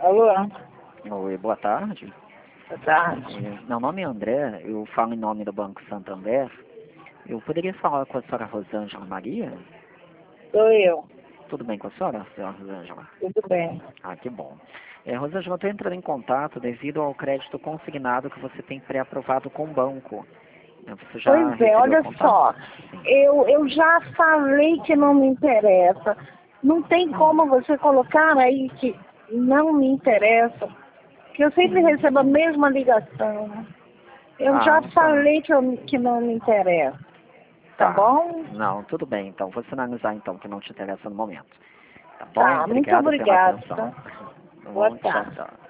Alô? Oi, boa tarde. Boa tarde. Meu nome é André, eu falo em nome do Banco Santander. Eu poderia falar com a senhora Rosângela Maria? Sou eu. Tudo bem com a senhora Rosângela? Tudo bem. Ah, que bom. Rosângela, eu estou entrando em contato devido ao crédito consignado que você tem pré-aprovado com o banco. Você já Pois é, recebeu o olha contato? só. Eu já falei que não me interessa. Não tem como você colocar aí que não me interessa. Que eu sempre recebo a mesma ligação. Eu já Tá. falei que não me interessa. Tá bom? Não, tudo bem, então. Vou sinalizar, então, que não te interessa no momento. Tá bom? Tá, muito Obrigado pela obrigada. atenção. Tá? Tá Boa bom, tchau, tarde. tchau.